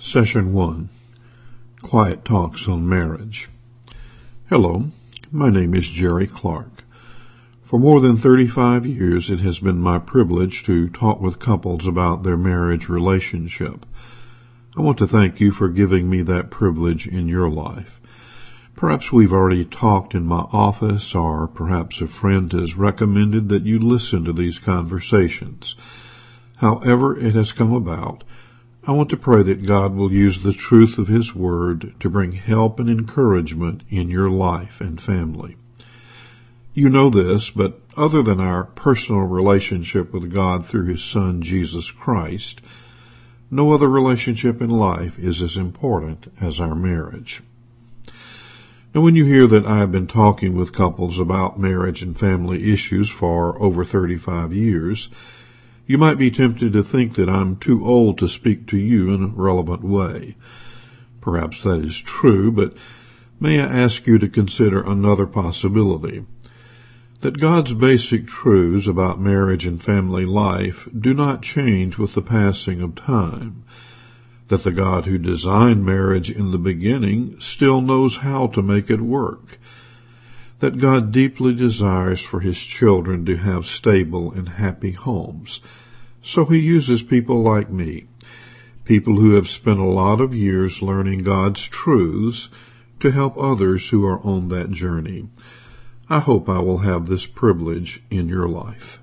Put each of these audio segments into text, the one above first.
Session 1. Quiet Talks on Marriage. Hello, my name is Jerry Clark. For more than 35 years, it has been my privilege to talk with couples about their marriage relationship. I want to thank you for giving me that privilege in your life. Perhaps we've already talked in my office, or perhaps a friend has recommended that you listen to these conversations. However it has come about, I want to pray that God will use the truth of His Word to bring help and encouragement in your life and family. You know this, but other than our personal relationship with God through His Son, Jesus Christ, no other relationship in life is as important as our marriage. Now, when you hear that I have been talking with couples about marriage and family issues for over 35 years, you might be tempted to think that I'm too old to speak to you in a relevant way. Perhaps that is true, but may I ask you to consider another possibility, that God's basic truths about marriage and family life do not change with the passing of time, that the God who designed marriage in the beginning still knows how to make it work, that God deeply desires for His children to have stable and happy homes. So He uses people like me, people who have spent a lot of years learning God's truths, to help others who are on that journey. I hope I will have this privilege in your life.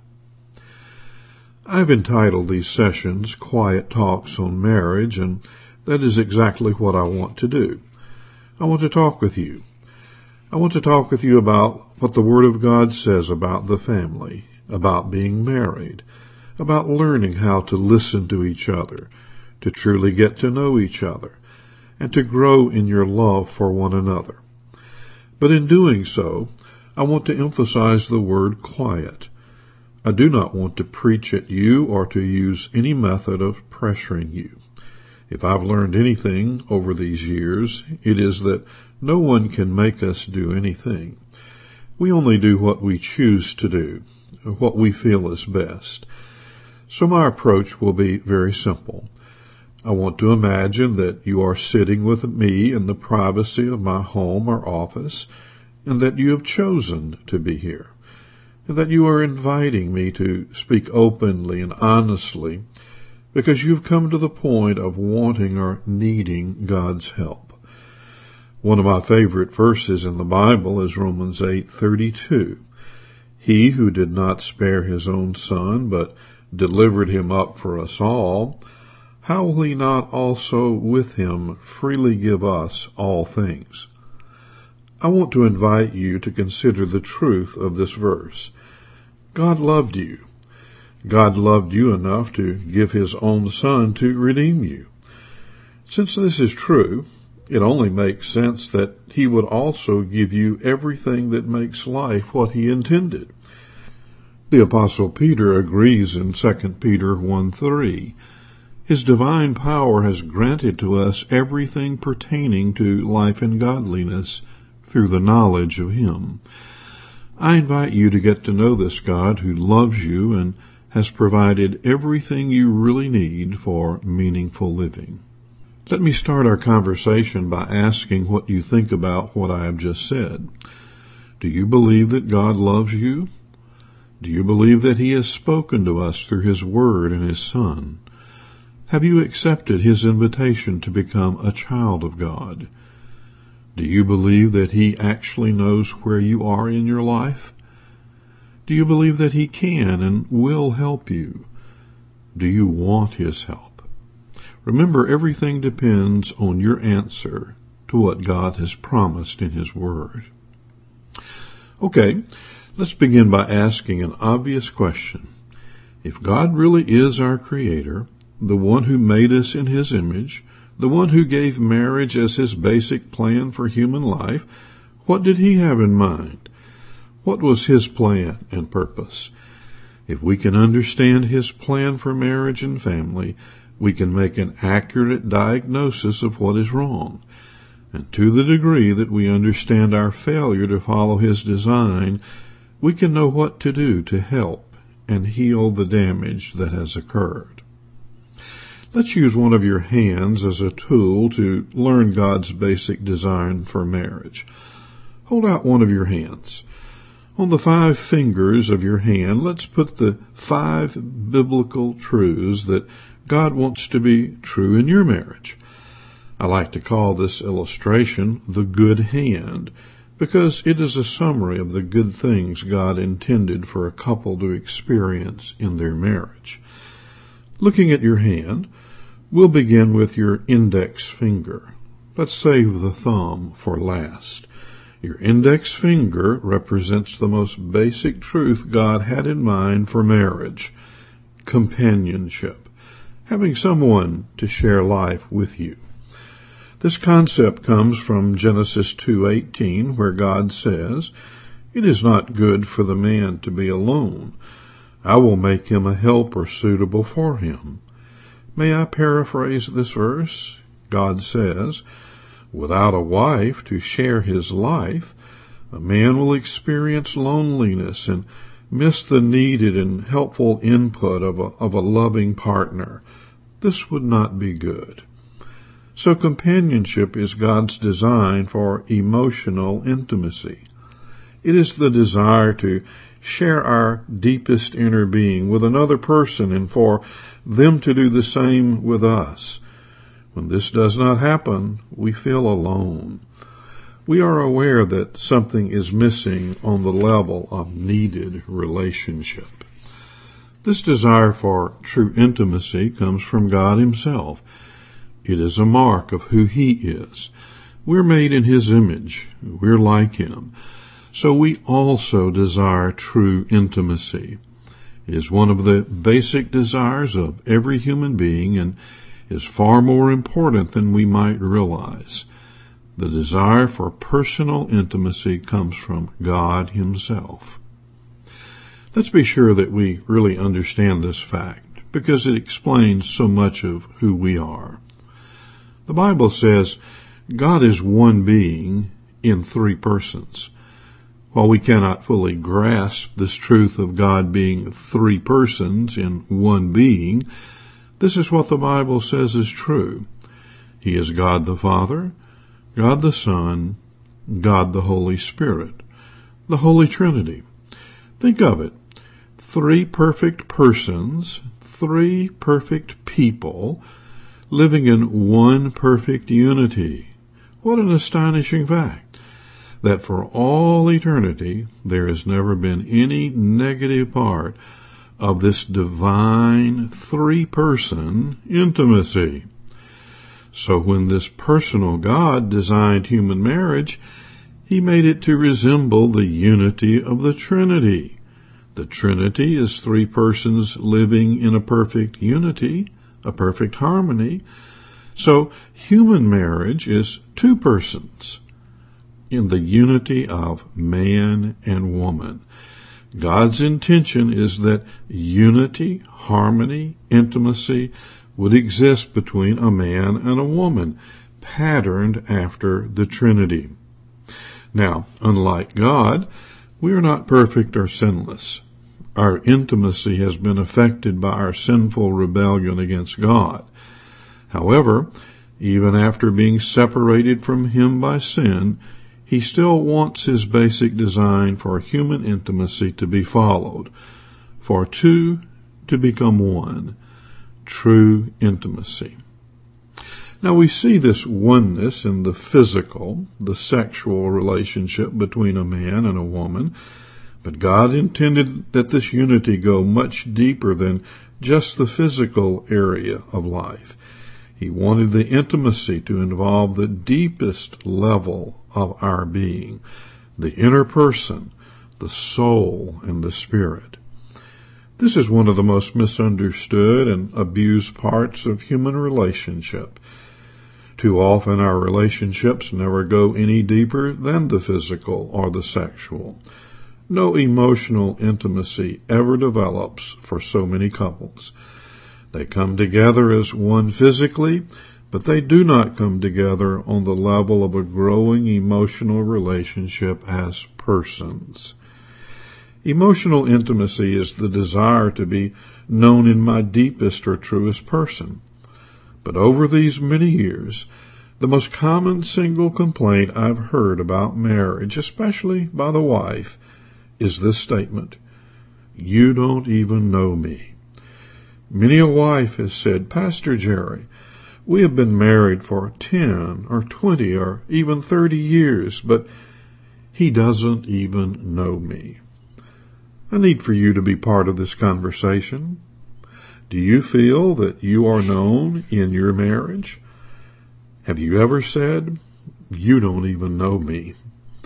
I've entitled these sessions Quiet Talks on Marriage, and that is exactly what I want to do. I want to talk with you. I want to talk with you about what the Word of God says about the family, about being married, about learning how to listen to each other, to truly get to know each other, and to grow in your love for one another. But in doing so, I want to emphasize the word quiet. I do not want to preach at you or to use any method of pressuring you. If I've learned anything over these years, it is that no one can make us do anything. We only do what we choose to do, what we feel is best. So my approach will be very simple. I want to imagine that you are sitting with me in the privacy of my home or office, and that you have chosen to be here, and that you are inviting me to speak openly and honestly because you've come to the point of wanting or needing God's help. One of my favorite verses in the Bible is Romans 8:32. He who did not spare His own Son, but delivered Him up for us all, how will He not also with Him freely give us all things? I want to invite you to consider the truth of this verse. God loved you. God loved you enough to give His own Son to redeem you. Since this is true, it only makes sense that He would also give you everything that makes life what He intended. The Apostle Peter agrees in 2 Peter 1:3. His divine power has granted to us everything pertaining to life and godliness through the knowledge of Him. I invite you to get to know this God who loves you and has provided everything you really need for meaningful living. Let me start our conversation by asking what you think about what I have just said. Do you believe that God loves you? Do you believe that He has spoken to us through His Word and His Son? Have you accepted His invitation to become a child of God? Do you believe that He actually knows where you are in your life? Do you believe that He can and will help you? Do you want His help? Remember, everything depends on your answer to what God has promised in His Word. Okay, let's begin by asking an obvious question. If God really is our Creator, the one who made us in His image, the one who gave marriage as His basic plan for human life, what did He have in mind? What was His plan and purpose? If we can understand His plan for marriage and family, we can make an accurate diagnosis of what is wrong. And to the degree that we understand our failure to follow His design, we can know what to do to help and heal the damage that has occurred. Let's use one of your hands as a tool to learn God's basic design for marriage. Hold out one of your hands. On the 5 fingers of your hand, let's put the 5 biblical truths that God wants to be true in your marriage. I like to call this illustration the good hand, because it is a summary of the good things God intended for a couple to experience in their marriage. Looking at your hand, we'll begin with your index finger. Let's save the thumb for last. Your index finger represents the most basic truth God had in mind for marriage: companionship, having someone to share life with you. This concept comes from Genesis 2:18, where God says, "It is not good for the man to be alone. I will make him a helper suitable for him." May I paraphrase this verse? God says, without a wife to share his life, a man will experience loneliness and miss the needed and helpful input of a loving partner. This would not be good. So companionship is God's design for emotional intimacy. It is the desire to share our deepest inner being with another person and for them to do the same with us. When this does not happen, we feel alone. We are aware that something is missing on the level of needed relationship. This desire for true intimacy comes from God himself. It is a mark of who he is. We're made in his image. We're like him. So we also desire true intimacy. It is one of the basic desires of every human being and is far more important than we might realize. The desire for personal intimacy comes from God himself. Let's be sure that we really understand this fact, because it explains so much of who we are. The Bible says God is one being in 3 persons. While we cannot fully grasp this truth of God being 3 persons in one being, this is what the Bible says is true. He is God the Father, God the Son, God the Holy Spirit, the Holy Trinity. Think of it. 3 perfect persons, 3 perfect people, living in one perfect unity. What an astonishing fact, that for all eternity there has never been any negative part of this divine 3-person intimacy. So when this personal God designed human marriage, he made it to resemble the unity of the Trinity. The Trinity is 3 persons living in a perfect unity, a perfect harmony. So human marriage is 2 persons in the unity of man and woman. God's intention is that unity, harmony, intimacy would exist between a man and a woman, patterned after the Trinity. Now, unlike God, we are not perfect or sinless. Our intimacy has been affected by our sinful rebellion against God. However, even after being separated from him by sin, he still wants his basic design for human intimacy to be followed, for 2 to become 1, true intimacy. Now we see this oneness in the physical, the sexual relationship between a man and a woman, but God intended that this unity go much deeper than just the physical area of life. He wanted the intimacy to involve the deepest level of our being, the inner person, the soul, and the spirit. This is one of the most misunderstood and abused parts of human relationship. Too often our relationships never go any deeper than the physical or the sexual. No emotional intimacy ever develops for so many couples. They come together as one physically, but they do not come together on the level of a growing emotional relationship as persons. Emotional intimacy is the desire to be known in my deepest or truest person. But over these many years, the most common single complaint I've heard about marriage, especially by the wife, is this statement: "You don't even know me." Many a wife has said, "Pastor Jerry, we have been married for 10 or 20 or even 30 years, but he doesn't even know me." I need for you to be part of this conversation. Do you feel that you are known in your marriage? Have you ever said, "You don't even know me"?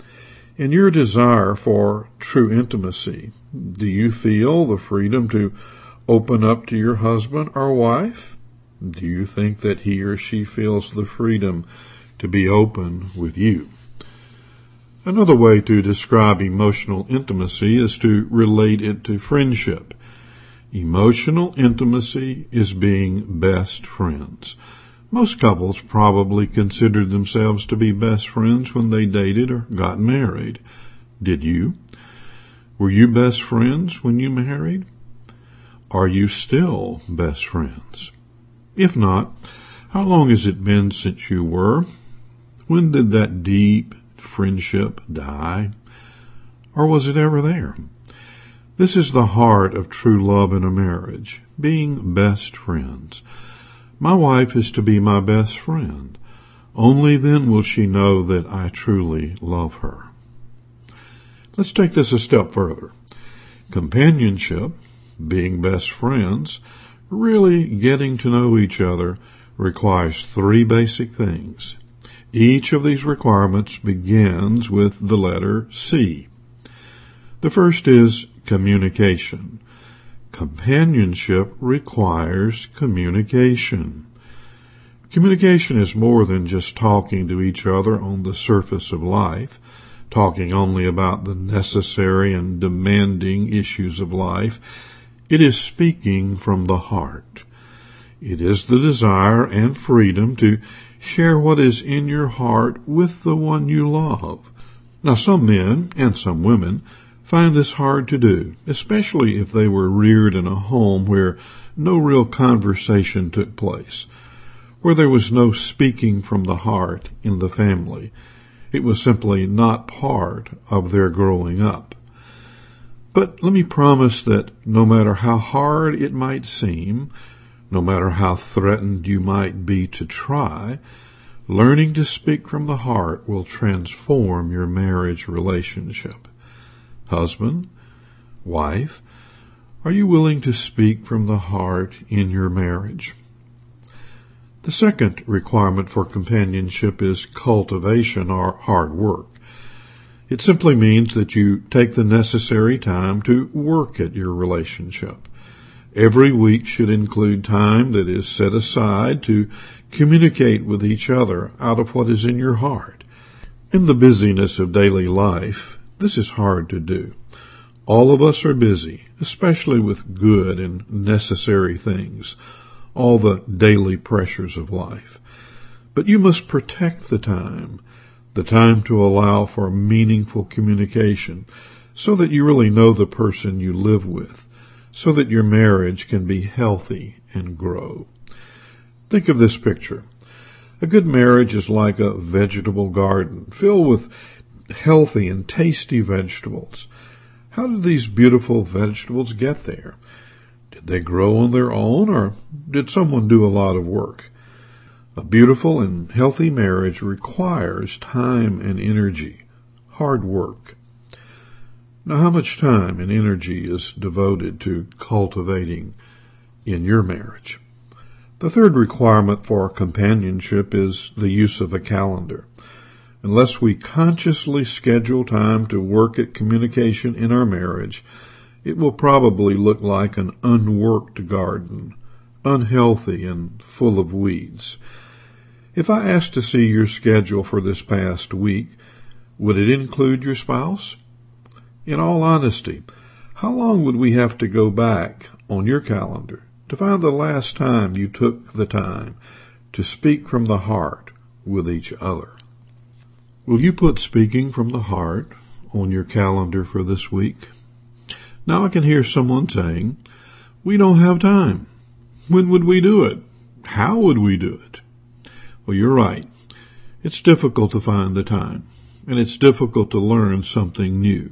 In your desire for true intimacy, do you feel the freedom to open up to your husband or wife? Do you think that he or she feels the freedom to be open with you? Another way to describe emotional intimacy is to relate it to friendship. Emotional intimacy is being best friends. Most couples probably considered themselves to be best friends when they dated or got married. Did you? Were you best friends when you married? Are you still best friends? If not, how long has it been since you were? When did that deep friendship die? Or was it ever there? This is the heart of true love in a marriage, being best friends. My wife is to be my best friend. Only then will she know that I truly love her. Let's take this a step further. Companionship, being best friends, really getting to know each other, requires 3 basic things. Each of these requirements begins with the letter C. The first is communication. Companionship requires communication. Communication is more than just talking to each other on the surface of life, talking only about the necessary and demanding issues of life. It is speaking from the heart. It is the desire and freedom to share what is in your heart with the one you love. Now, some men and some women find this hard to do, especially if they were reared in a home where no real conversation took place, where there was no speaking from the heart in the family. It was simply not part of their growing up. But let me promise that no matter how hard it might seem, no matter how threatened you might be to try, learning to speak from the heart will transform your marriage relationship. Husband, wife, are you willing to speak from the heart in your marriage? The second requirement for companionship is cultivation or hard work. It simply means that you take the necessary time to work at your relationship. Every week should include time that is set aside to communicate with each other out of what is in your heart. In the busyness of daily life, this is hard to do. All of us are busy, especially with good and necessary things, all the daily pressures of life. But you must protect the time to allow for meaningful communication, so that you really know the person you live with, so that your marriage can be healthy and grow. Think of this picture. A good marriage is like a vegetable garden filled with healthy and tasty vegetables. How did these beautiful vegetables get there? Did they grow on their own, or did someone do a lot of work? A beautiful and healthy marriage requires time and energy, hard work. Now, how much time and energy is devoted to cultivating in your marriage? The third requirement for companionship is the use of a calendar. Unless we consciously schedule time to work at communication in our marriage, it will probably look like an unworked garden, unhealthy and full of weeds. If I asked to see your schedule for this past week, would it include your spouse? In all honesty, how long would we have to go back on your calendar to find the last time you took the time to speak from the heart with each other? Will you put speaking from the heart on your calendar for this week? Now I can hear someone saying, "We don't have time. When would we do it? How would we do it? Well, you're right. It's difficult to find the time, and it's difficult to learn something new.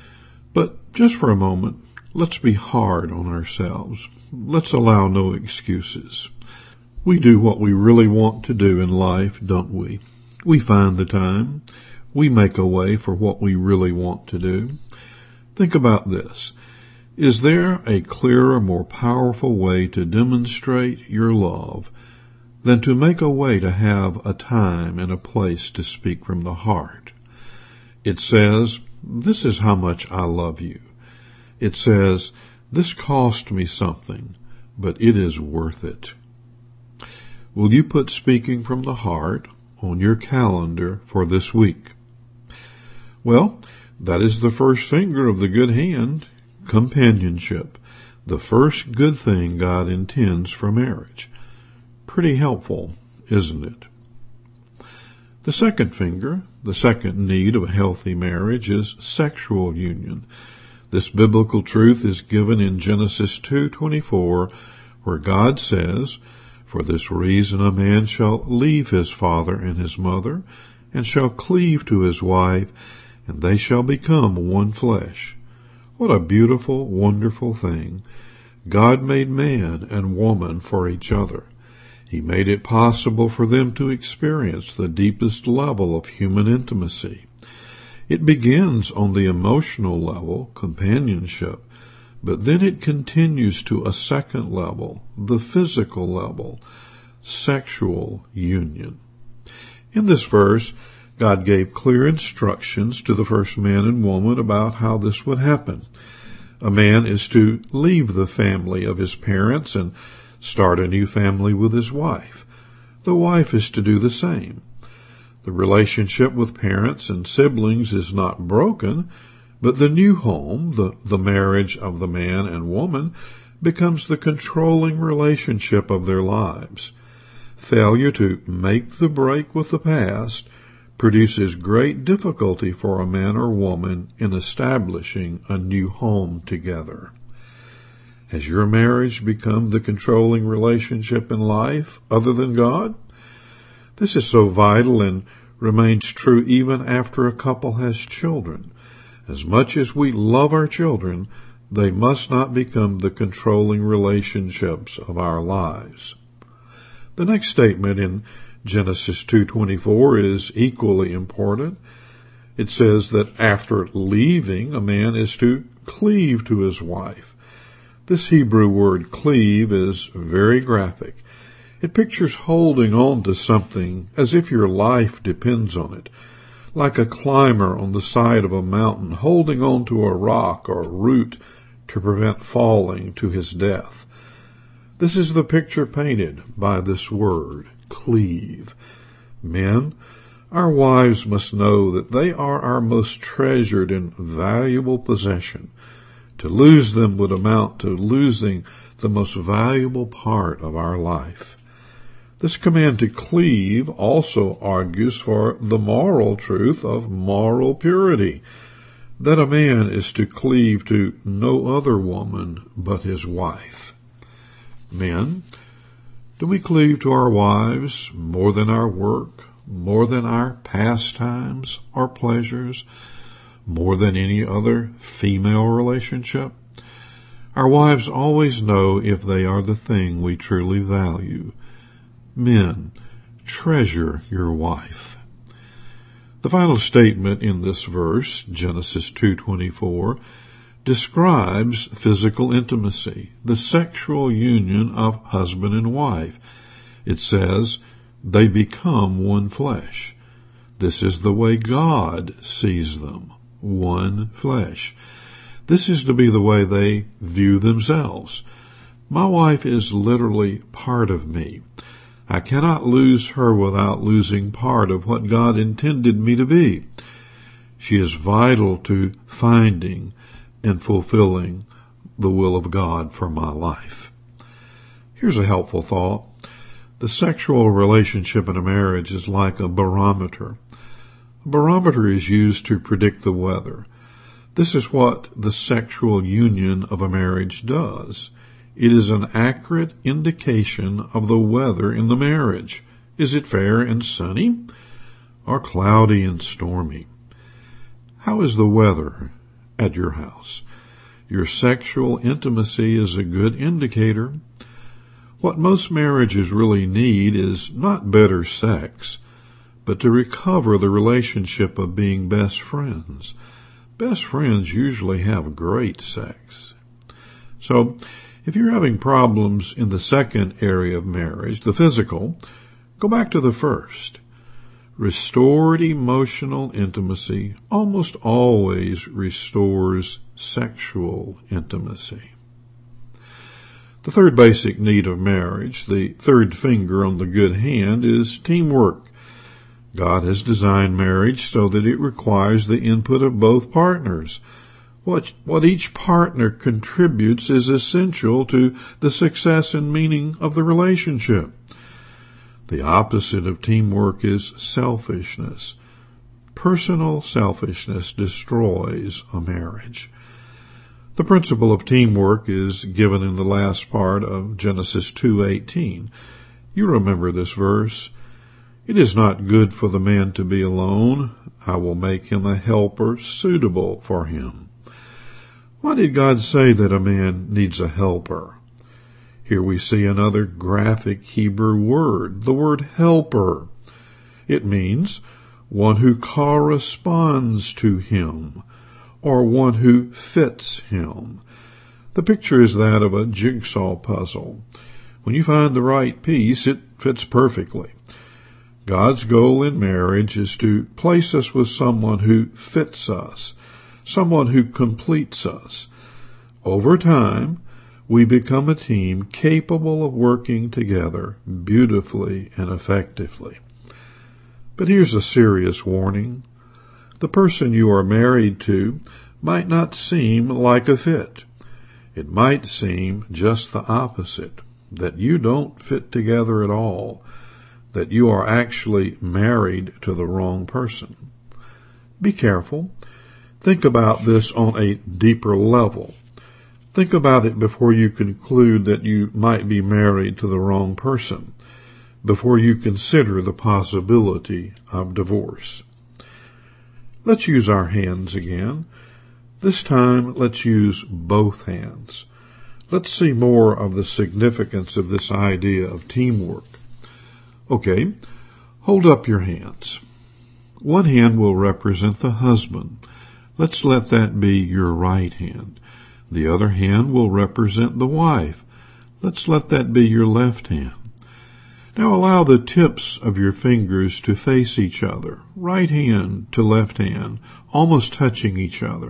But just for a moment, let's be hard on ourselves. Let's allow no excuses. We do what we really want to do in life, don't we? We find the time. We make a way for what we really want to do. Think about this. Is there a clearer, more powerful way to demonstrate your love than to make a way to have a time and a place to speak from the heart? It says, this is how much I love you. It says, this cost me something, but it is worth it. Will you put speaking from the heart on your calendar for this week? Well, that is the first finger of the good hand, companionship, the first good thing God intends for marriage. Pretty helpful, isn't it? The second finger, the second need of a healthy marriage, is sexual union. This biblical truth is given in Genesis 2:24, where God says, for this reason a man shall leave his father and his mother, and shall cleave to his wife, and they shall become one flesh. What a beautiful, wonderful thing. God made man and woman for each other. He made it possible for them to experience the deepest level of human intimacy. It begins on the emotional level, companionship, but then it continues to a second level, the physical level, sexual union. In this verse, God gave clear instructions to the first man and woman about how this would happen. A man is to leave the family of his parents and start a new family with his wife. The wife is to do the same. The relationship with parents and siblings is not broken, but the new home, the marriage of the man and woman, becomes the controlling relationship of their lives. Failure to make the break with the past produces great difficulty for a man or woman in establishing a new home together. Has your marriage become the controlling relationship in life other than God? This is so vital and remains true even after a couple has children. As much as we love our children, they must not become the controlling relationships of our lives. The next statement in Genesis 2:24 is equally important. It says that after leaving, a man is to cleave to his wife. This Hebrew word cleave is very graphic. It pictures holding on to something as if your life depends on it, like a climber on the side of a mountain holding on to a rock or root to prevent falling to his death. This is the picture painted by this word, cleave. Men, our wives must know that they are our most treasured and valuable possession. To lose them would amount to losing the most valuable part of our life. This command to cleave also argues for the moral truth of moral purity, that a man is to cleave to no other woman but his wife. Men, do we cleave to our wives more than our work, more than our pastimes or pleasures, more than any other female relationship? Our wives always know if they are the thing we truly value. Men, treasure your wife. The final statement in this verse, Genesis 2:24, describes physical intimacy, the sexual union of husband and wife. It says, they become one flesh. This is the way God sees them, one flesh. This is to be the way they view themselves. My wife is literally part of me. I cannot lose her without losing part of what God intended me to be. She is vital to finding and fulfilling the will of God for my life. Here's a helpful thought. The sexual relationship in a marriage is like a barometer. A barometer is used to predict the weather. This is what the sexual union of a marriage does. It is an accurate indication of the weather in the marriage. Is it fair and sunny or cloudy and stormy? How is the weather at your house? Your sexual intimacy is a good indicator. What most marriages really need is not better sex, but to recover the relationship of being best friends. Best friends usually have great sex. So, if you're having problems in the second area of marriage, the physical, go back to the first. Restored emotional intimacy almost always restores sexual intimacy. The third basic need of marriage, the third finger on the good hand, is teamwork. God has designed marriage so that it requires the input of both partners. What each partner contributes is essential to the success and meaning of the relationship. The opposite of teamwork is selfishness. Personal selfishness destroys a marriage. The principle of teamwork is given in the last part of Genesis 2:18. You remember this verse. It is not good for the man to be alone. I will make him a helper suitable for him. Why did God say that a man needs a helper? Here we see another graphic Hebrew word, the word helper. It means one who corresponds to him, or one who fits him. The picture is that of a jigsaw puzzle. When you find the right piece, it fits perfectly. God's goal in marriage is to place us with someone who fits us, someone who completes us. Over time, we become a team capable of working together beautifully and effectively. But here's a serious warning. The person you are married to might not seem like a fit. It might seem just the opposite, that you don't fit together at all, that you are actually married to the wrong person. Be careful. Think about this on a deeper level. Think about it before you conclude that you might be married to the wrong person, before you consider the possibility of divorce. Let's use our hands again. This time, let's use both hands. Let's see more of the significance of this idea of teamwork. Okay, hold up your hands. One hand will represent the husband. Let's let that be your right hand. The other hand will represent the wife. Let's let that be your left hand. Now allow the tips of your fingers to face each other, right hand to left hand, almost touching each other.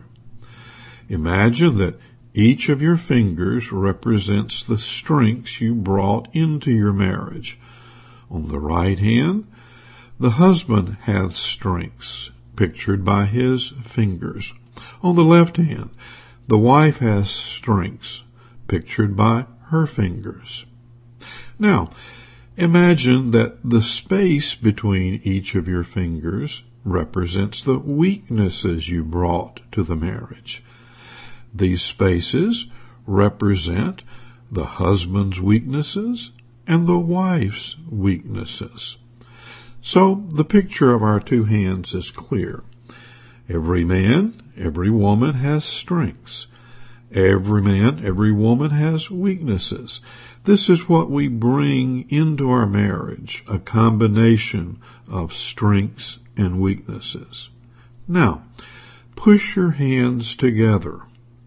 Imagine that each of your fingers represents the strengths you brought into your marriage. On the right hand, the husband has strengths, pictured by his fingers. On the left hand, the wife has strengths, pictured by her fingers. Now, imagine that the space between each of your fingers represents the weaknesses you brought to the marriage. These spaces represent the husband's weaknesses and the wife's weaknesses. So the picture of our two hands is clear. Every man, every woman has strengths. Every man, every woman has weaknesses. This is what we bring into our marriage, a combination of strengths and weaknesses. Now, push your hands together.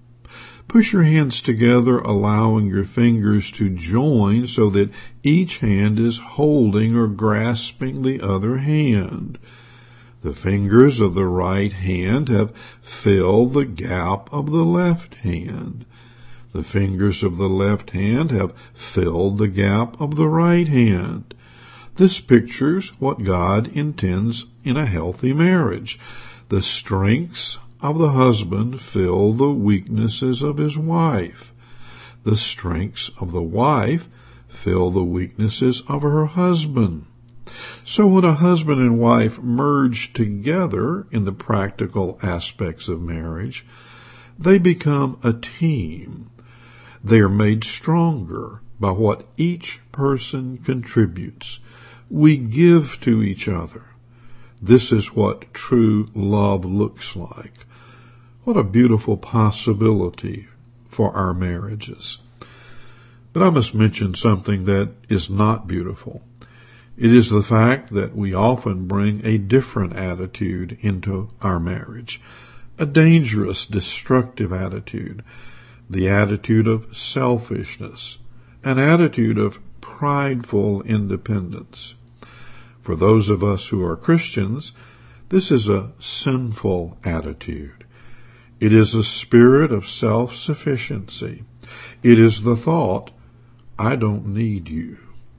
Push your hands together, allowing your fingers to join so that each hand is holding or grasping the other hand. The fingers of the right hand have filled the gap of the left hand. The fingers of the left hand have filled the gap of the right hand. This pictures what God intends in a healthy marriage. The strengths of the husband fill the weaknesses of his wife. The strengths of the wife fill the weaknesses of her husband. So when a husband and wife merge together in the practical aspects of marriage, they become a team. They are made stronger by what each person contributes. We give to each other. This is what true love looks like. What a beautiful possibility for our marriages. But I must mention something that is not beautiful. It is the fact that we often bring a different attitude into our marriage, a dangerous, destructive attitude, the attitude of selfishness, an attitude of prideful independence. For those of us who are Christians, this is a sinful attitude. It is a spirit of self-sufficiency. It is the thought, I don't need you.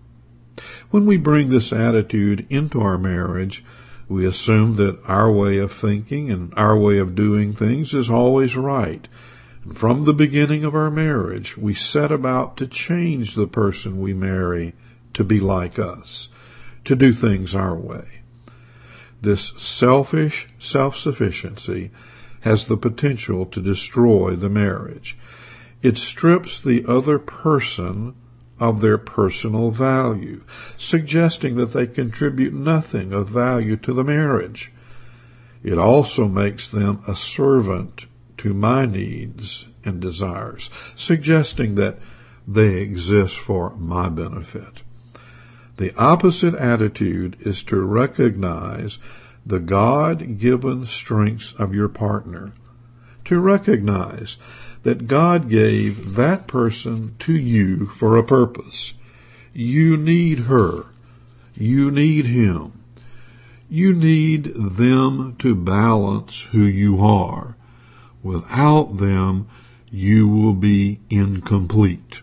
When we bring this attitude into our marriage, we assume that our way of thinking and our way of doing things is always right. And from the beginning of our marriage, we set about to change the person we marry to be like us, to do things our way. This selfish self-sufficiency has the potential to destroy the marriage. It strips the other person of their personal value, suggesting that they contribute nothing of value to the marriage. It also makes them a servant to my needs and desires, suggesting that they exist for my benefit. The opposite attitude is to recognize the God-given strengths of your partner, to recognize that God gave that person to you for a purpose. You need her. You need him. You need them to balance who you are. Without them, you will be incomplete.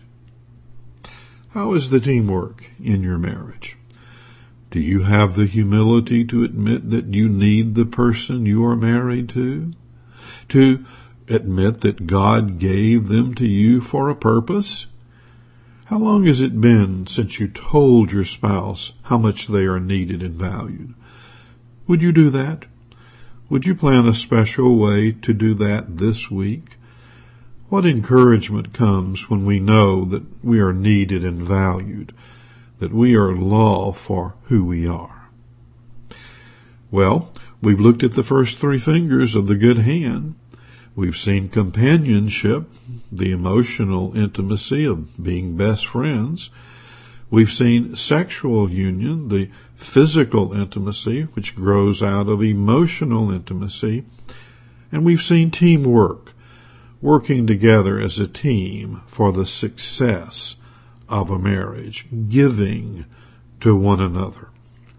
How is the teamwork in your marriage? Do you have the humility to admit that you need the person you are married to? To admit that God gave them to you for a purpose? How long has it been since you told your spouse how much they are needed and valued? Would you do that? Would you plan a special way to do that this week? What encouragement comes when we know that we are needed and valued, that we are loved for who we are? Well, we've looked at the first three fingers of the good hand. We've seen companionship, the emotional intimacy of being best friends. We've seen sexual union, the physical intimacy, which grows out of emotional intimacy. And we've seen teamwork, working together as a team for the success of a marriage, giving to one another.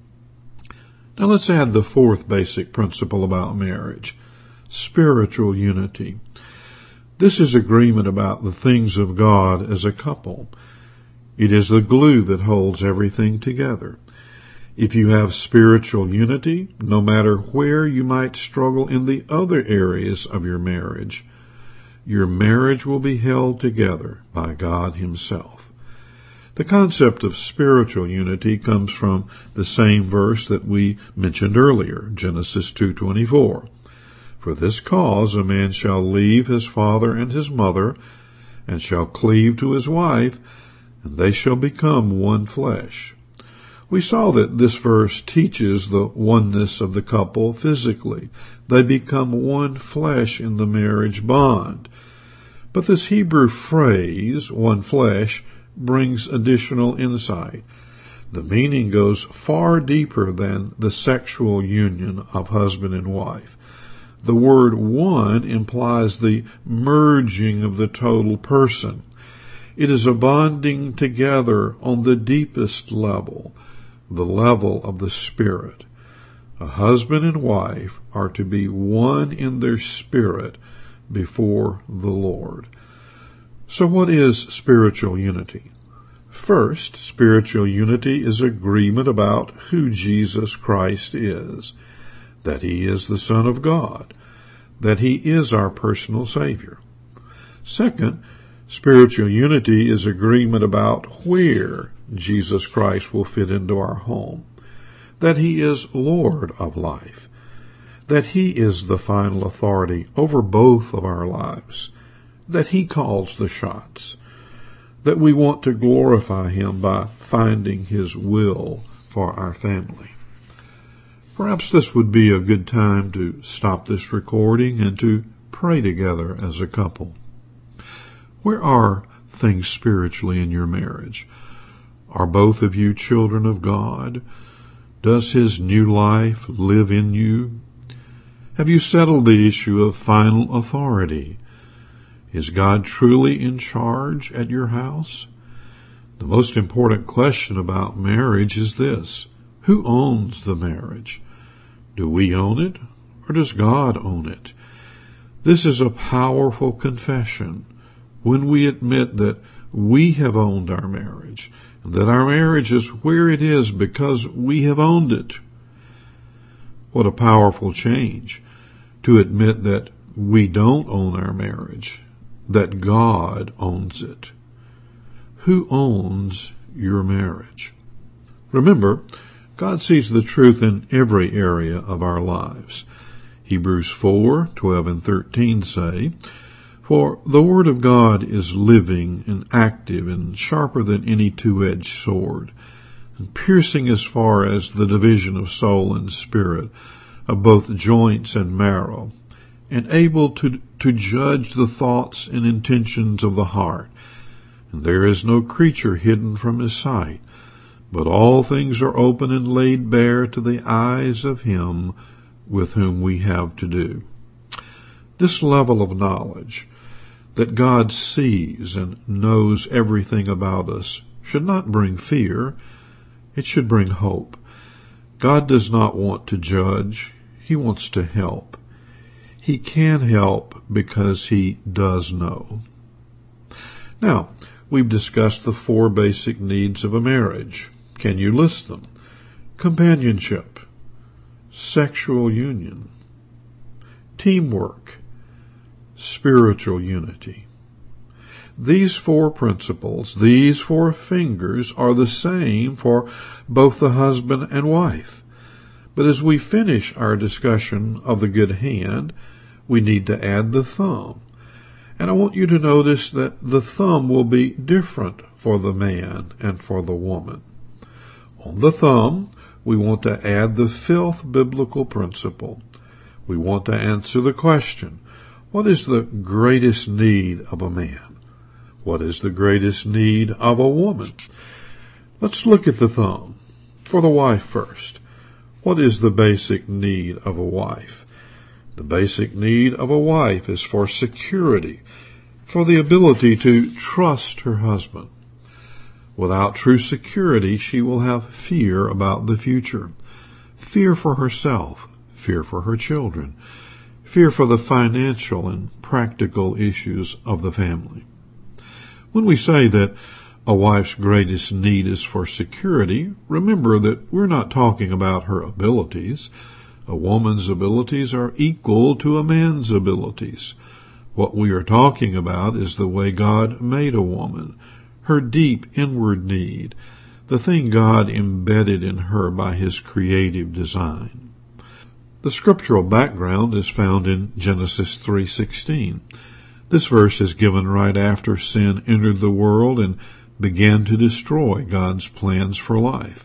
Now let's add the fourth basic principle about marriage, spiritual unity. This is agreement about the things of God as a couple. It is the glue that holds everything together. If you have spiritual unity, no matter where you might struggle in the other areas of your marriage will be held together by God Himself. The concept of spiritual unity comes from the same verse that we mentioned earlier, Genesis 2:24. For this cause a man shall leave his father and his mother, and shall cleave to his wife, and they shall become one flesh. We saw that this verse teaches the oneness of the couple physically. They become one flesh in the marriage bond. But this Hebrew phrase, one flesh, brings additional insight. The meaning goes far deeper than the sexual union of husband and wife. The word one implies the merging of the total person. It is a bonding together on the deepest level, the level of the spirit. A husband and wife are to be one in their spirit before the Lord. So what is spiritual unity? First, spiritual unity is agreement about who Jesus Christ is, that He is the Son of God, that He is our personal Savior. Second, spiritual unity is agreement about where Jesus Christ will fit into our home, that He is Lord of life, that He is the final authority over both of our lives, that He calls the shots, that we want to glorify Him by finding His will for our family. Perhaps this would be a good time to stop this recording and to pray together as a couple. Where are things spiritually in your marriage? Are both of you children of God? Does His new life live in you? Have you settled the issue of final authority? Is God truly in charge at your house? The most important question about marriage is this: who owns the marriage? Do we own it, or does God own it? This is a powerful confession when we admit that we have owned our marriage, and that our marriage is where it is because we have owned it. What a powerful change to admit that we don't own our marriage, that God owns it. Who owns your marriage? Remember, God sees the truth in every area of our lives. Hebrews 4:12 and 13 say, "For the word of God is living and active and sharper than any two-edged sword, and piercing as far as the division of soul and spirit, of both joints and marrow, and able to judge the thoughts and intentions of the heart. And there is no creature hidden from His sight, but all things are open and laid bare to the eyes of Him with whom we have to do." This level of knowledge, that God sees and knows everything about us, should not bring fear. It should bring hope. God does not want to judge. He wants to help. He can help because He does know. Now, we've discussed the 4 basic needs of a marriage. Can you list them? Companionship, sexual union, teamwork, spiritual unity. These 4 principles, these 4 fingers, are the same for both the husband and wife. But as we finish our discussion of the good hand, we need to add the thumb. And I want you to notice that the thumb will be different for the man and for the woman. On the thumb, we want to add the 5th biblical principle. We want to answer the question, what is the greatest need of a man? What is the greatest need of a woman? Let's look at the thumb. For the wife first. What is the basic need of a wife? The basic need of a wife is for security, for the ability to trust her husband. Without true security, she will have fear about the future, fear for herself, fear for her children, fear for the financial and practical issues of the family. When we say that a wife's greatest need is for security, remember that we're not talking about her abilities. A woman's abilities are equal to a man's abilities. What we are talking about is the way God made a woman, her deep inward need, the thing God embedded in her by His creative design. The scriptural background is found in Genesis 3:16. This verse is given right after sin entered the world and began to destroy God's plans for life.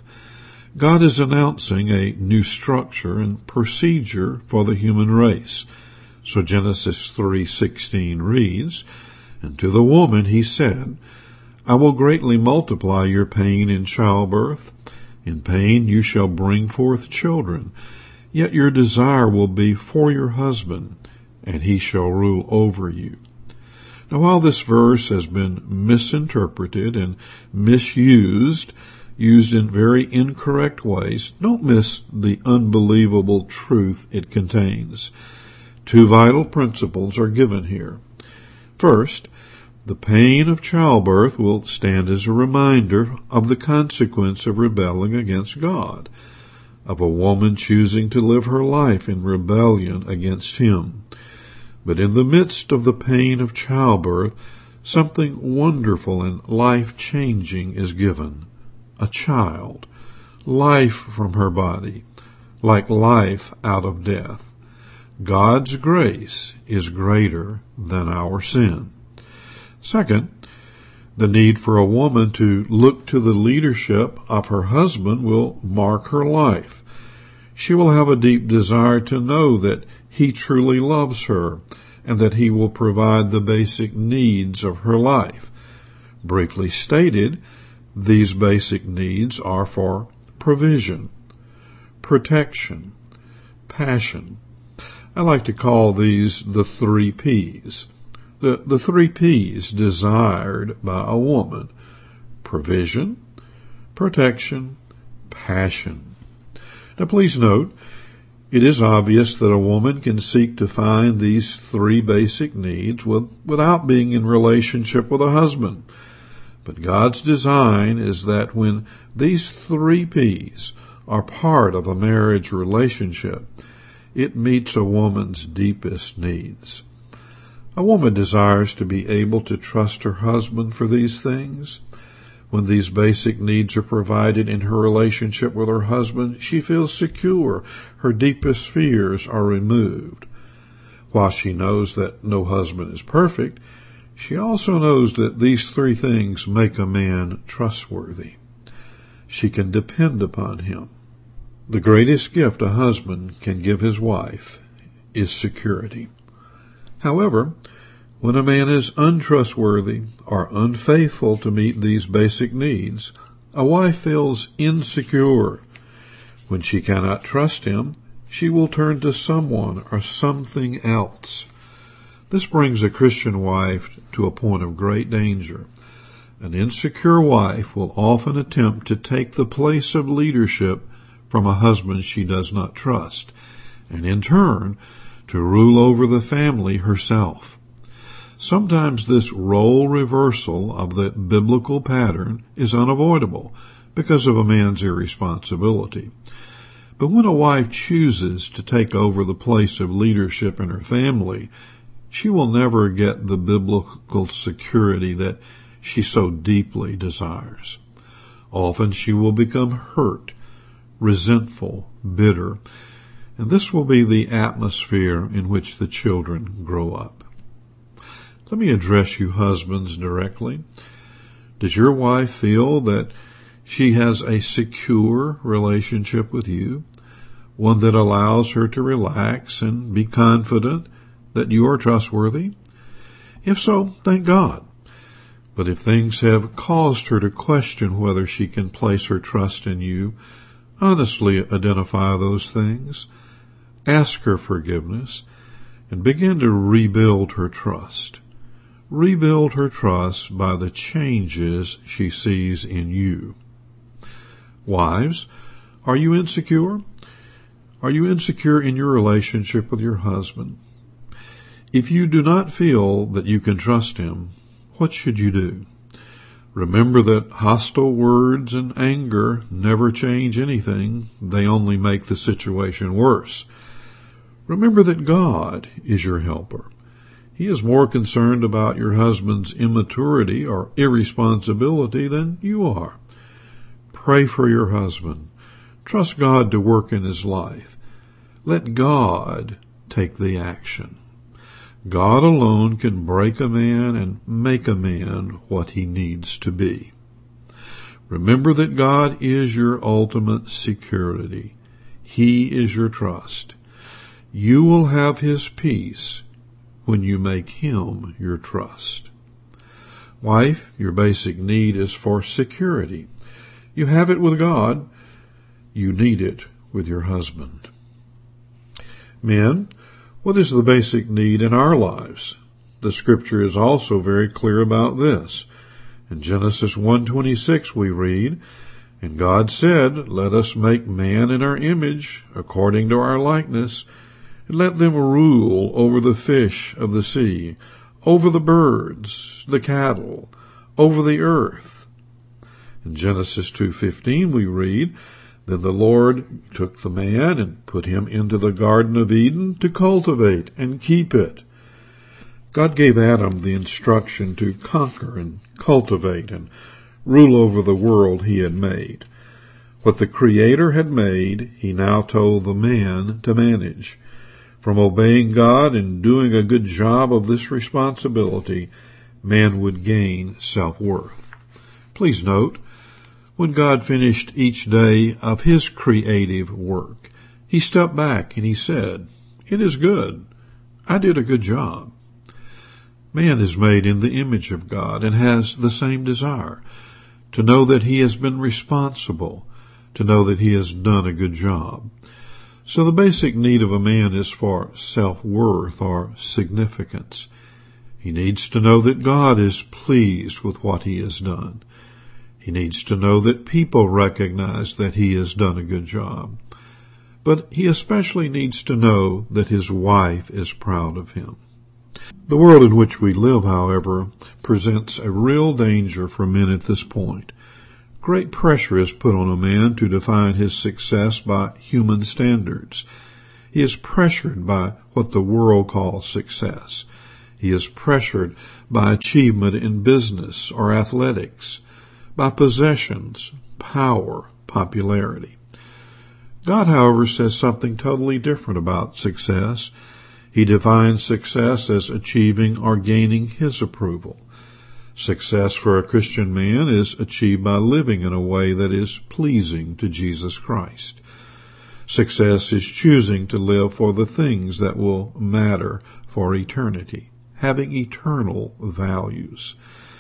God is announcing a new structure and procedure for the human race. So Genesis 3:16 reads, "And to the woman He said, I will greatly multiply your pain in childbirth. In pain you shall bring forth children. Yet your desire will be for your husband, and he shall rule over you." Now, while this verse has been misinterpreted and misused, used in very incorrect ways, don't miss the unbelievable truth it contains. 2 vital principles are given here. First, the pain of childbirth will stand as a reminder of the consequence of rebelling against God, of a woman choosing to live her life in rebellion against Him. But in the midst of the pain of childbirth, something wonderful and life-changing is given. A child, life from her body, like life out of death. God's grace is greater than our sin. Second, The need for a woman to look to the leadership of her husband will mark her life. She will have a deep desire to know that he truly loves her and that he will provide the basic needs of her life. Briefly stated, these basic needs are for provision, protection, passion. I like to call these the 3 P's. The 3 P's desired by a woman: provision, protection, passion. Now please note, it is obvious that a woman can seek to find these 3 basic needs without being in relationship with a husband. But God's design is that when these 3 P's are part of a marriage relationship, it meets a woman's deepest needs. A woman desires to be able to trust her husband for these things. When these basic needs are provided in her relationship with her husband, she feels secure. Her deepest fears are removed. While she knows that no husband is perfect, she also knows that these 3 things make a man trustworthy. She can depend upon him. The greatest gift a husband can give his wife is security. However, when a man is untrustworthy or unfaithful to meet these basic needs, a wife feels insecure. When she cannot trust him, she will turn to someone or something else. This brings a Christian wife to a point of great danger. An insecure wife will often attempt to take the place of leadership from a husband she does not trust, and in turn, to rule over the family herself. Sometimes this role reversal of the biblical pattern is unavoidable because of a man's irresponsibility. But when a wife chooses to take over the place of leadership in her family, she will never get the biblical security that she so deeply desires. Often she will become hurt, resentful, bitter, and this will be the atmosphere in which the children grow up. Let me address you husbands directly. Does your wife feel that she has a secure relationship with you, one that allows her to relax and be confident that you are trustworthy? If so, thank God. But if things have caused her to question whether she can place her trust in you, honestly identify those things, ask her forgiveness, and begin to rebuild her trust. Rebuild her trust by the changes she sees in you. Wives, are you insecure? Are you insecure in your relationship with your husband? If you do not feel that you can trust him, what should you do? Remember that hostile words and anger never change anything. They only make the situation worse. Remember that God is your helper. He is more concerned about your husband's immaturity or irresponsibility than you are. Pray for your husband. Trust God to work in his life. Let God take the action. God alone can break a man and make a man what he needs to be. Remember that God is your ultimate security. He is your trust. You will have his peace when you make him your trust. Wife, your basic need is for security. You have it with God. You need it with your husband. Men, what is the basic need in our lives? The scripture is also very clear about this. In Genesis 1:26 we read, "And God said, Let us make man in our image, according to our likeness, and let them rule over the fish of the sea, over the birds, the cattle, over the earth." In Genesis 2:15 we read, "Then the Lord took the man and put him into the Garden of Eden to cultivate and keep it." God gave Adam the instruction to conquer and cultivate and rule over the world he had made. What the Creator had made, he now told the man to manage. From obeying God and doing a good job of this responsibility, man would gain self-worth. Please note, when God finished each day of his creative work, he stepped back and he said, "It is good. I did a good job." Man is made in the image of God and has the same desire, to know that he has been responsible, to know that he has done a good job. So the basic need of a man is for self-worth or significance. He needs to know that God is pleased with what he has done. He needs to know that people recognize that he has done a good job. But he especially needs to know that his wife is proud of him. The world in which we live, however, presents a real danger for men at this point. Great pressure is put on a man to define his success by human standards. He is pressured by what the world calls success. He is pressured by achievement in business or athletics, by possessions, power, popularity. God, however, says something totally different about success. He defines success as achieving or gaining his approval. Success for a Christian man is achieved by living in a way that is pleasing to Jesus Christ. Success is choosing to live for the things that will matter for eternity, having eternal values.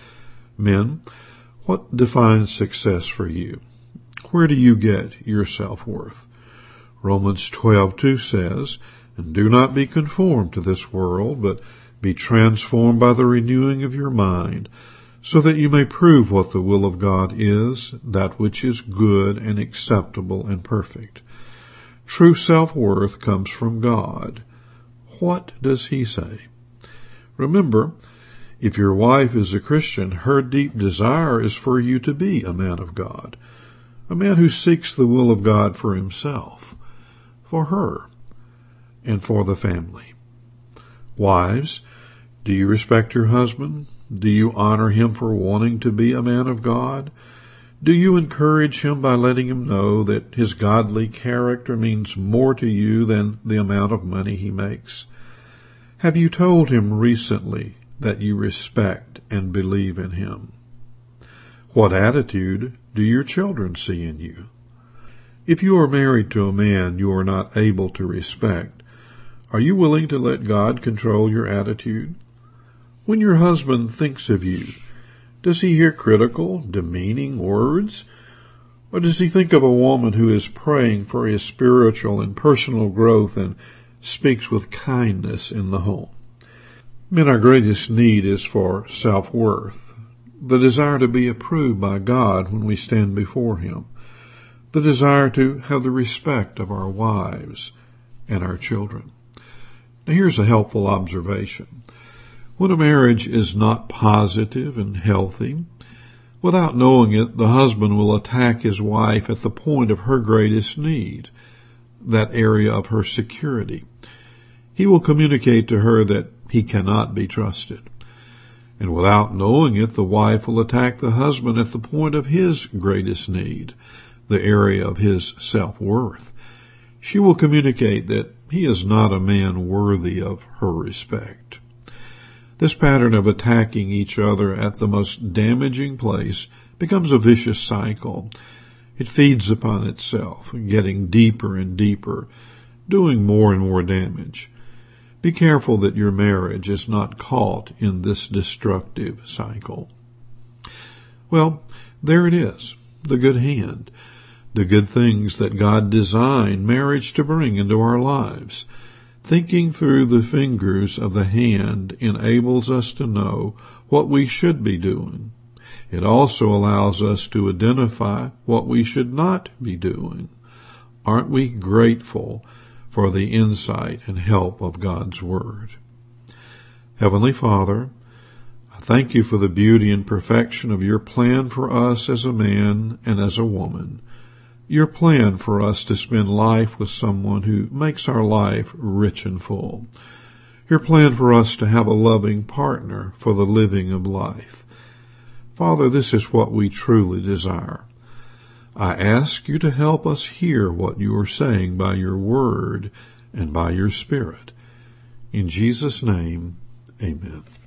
Men, what defines success for you? Where do you get your self-worth? Romans 12:2 says, "And do not be conformed to this world, but be transformed by the renewing of your mind, so that you may prove what the will of God is, that which is good and acceptable and perfect." True self-worth comes from God. What does he say? Remember, if your wife is a Christian, her deep desire is for you to be a man of God, a man who seeks the will of God for himself, for her, and for the family. Wives, do you respect your husband? Do you honor him for wanting to be a man of God? Do you encourage him by letting him know that his godly character means more to you than the amount of money he makes? Have you told him recently that you respect and believe in him? What attitude do your children see in you? If you are married to a man you are not able to respect, are you willing to let God control your attitude? When your husband thinks of you, does he hear critical, demeaning words? Or does he think of a woman who is praying for his spiritual and personal growth and speaks with kindness in the home? Men, our greatest need is for self-worth, the desire to be approved by God when we stand before him, the desire to have the respect of our wives and our children. Now, here's a helpful observation. When a marriage is not positive and healthy, without knowing it, the husband will attack his wife at the point of her greatest need, that area of her security. He will communicate to her that he cannot be trusted. And without knowing it, the wife will attack the husband at the point of his greatest need, the area of his self-worth. She will communicate that he is not a man worthy of her respect. This pattern of attacking each other at the most damaging place becomes a vicious cycle. It feeds upon itself, getting deeper and deeper, doing more and more damage. Be careful that your marriage is not caught in this destructive cycle. Well, there it is, the good hand, the good things that God designed marriage to bring into our lives. Thinking through the fingers of the hand enables us to know what we should be doing. It also allows us to identify what we should not be doing. Aren't we grateful for the insight and help of God's Word? Heavenly Father, I thank you for the beauty and perfection of your plan for us as a man and as a woman. Your plan for us to spend life with someone who makes our life rich and full. Your plan for us to have a loving partner for the living of life. Father, this is what we truly desire. I ask you to help us hear what you are saying by your word and by your Spirit. In Jesus' name, amen.